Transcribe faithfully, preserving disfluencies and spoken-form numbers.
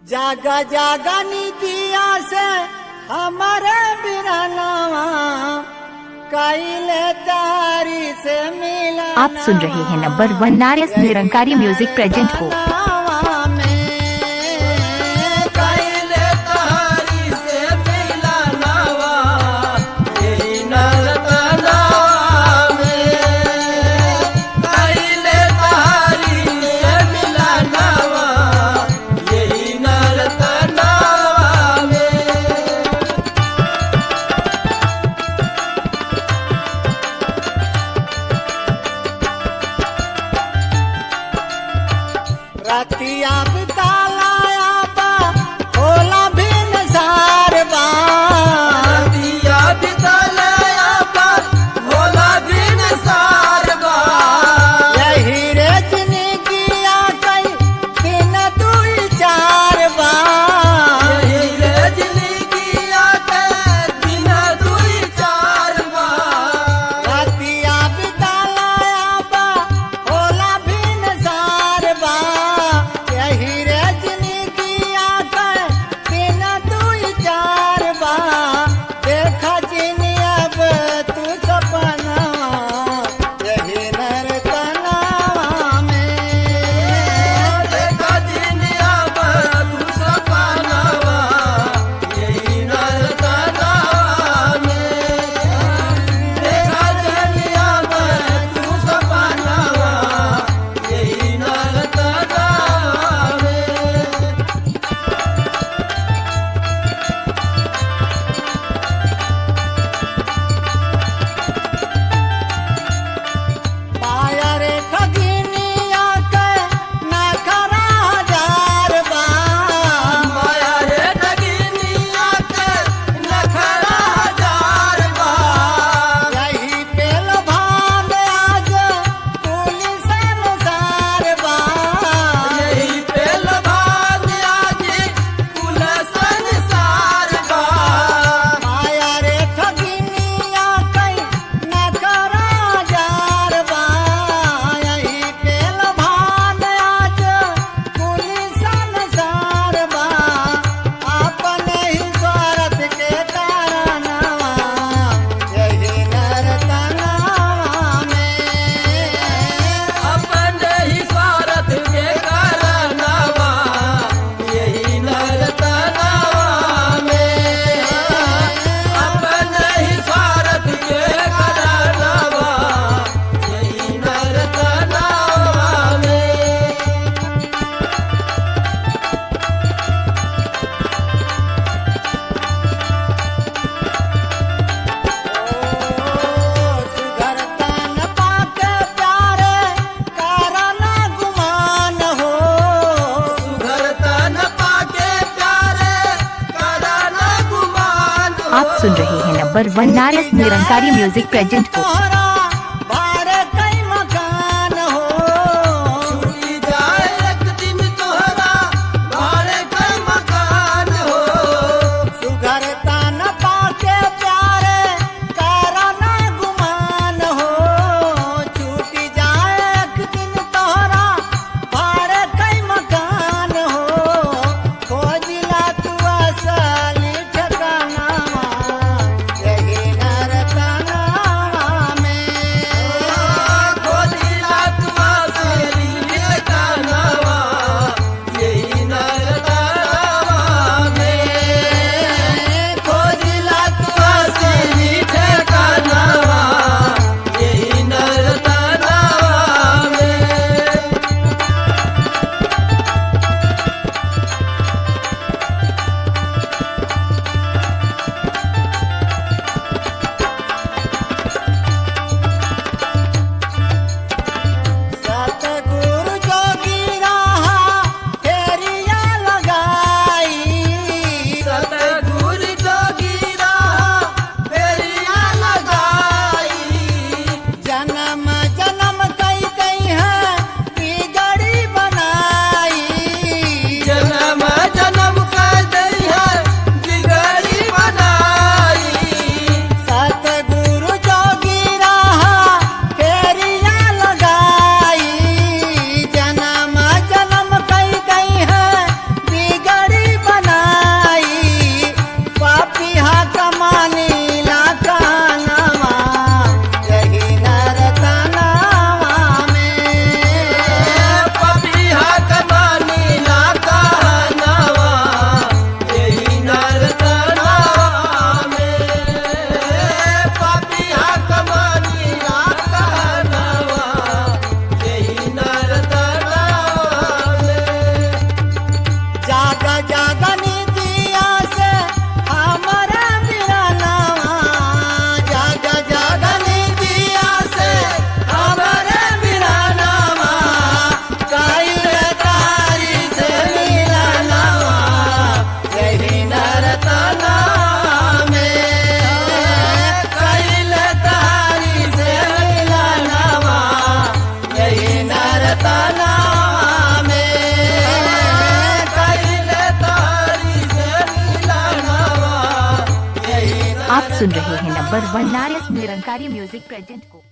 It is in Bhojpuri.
जागा जागा नीतिया से हमारे बिरनवा कैले तारी से मिला। आप सुन रहे हैं नंबर वन नारियस निरंकारी म्यूजिक प्रेजेंट को। रतिया बितालाया बा होला बिन सार बा। रतिया बितालाया बा होला बिन सार बा। यही रे जिंदगिया कई दिन दुई चार बा। यही रे जिंदगिया कई दिन दुई चार बा। रतिया बितालाया बा होला बिन सार बा। यही रे जिंदगिया कई दिन दुई चार बा। देखा जिनी अब तू सपना यही नरतनावा में। देखा जिनिया पर तू सपनावा यही नरतनावा में। देखा जिनिया पर तू सपनावा यही नरतनावा में। पाया रे ठगिनिया के नखरा हजार बा। माया रे ठगिनिया के नखरा हजार बा। यही पेल भांग आज पुलिस अनुसार बा। यही पेल भाग आज कुल संसार बा। पाया रे ठगिनिया के नखरा हजार बा। यही पेल भांग आज पुलिस अनुसार बा। अपने ही स्वार्थ के कारणवा यही नरतनावा में। अपने ही स्वार्थ के कारणवा यही नरतनावा में। अपने ही स्वार्थ के कारणवा यही नरतनावा में। सुधरता न पाके प्यारे कारण गुमान हो। सुधरता न पाके प्यारे कारण गुमान हो। आप सुन रहे हैं नंबर वन नारियस निरंकारी म्यूजिक प्रेजेंट को। तोहरा भारे कई मकान हो। छूटी जाए एक दिन तोहरा भाड़े का मकान हो। सुधरता न पाके प्यारे कारण गुमान हो। छूटी जाए एक दिन तोहरा भारे कई मकान हो। खोजिला तू असली ठिकानावा यही नरतनावा में। आप सुन रहे हैं number one R S Nirankari music present को।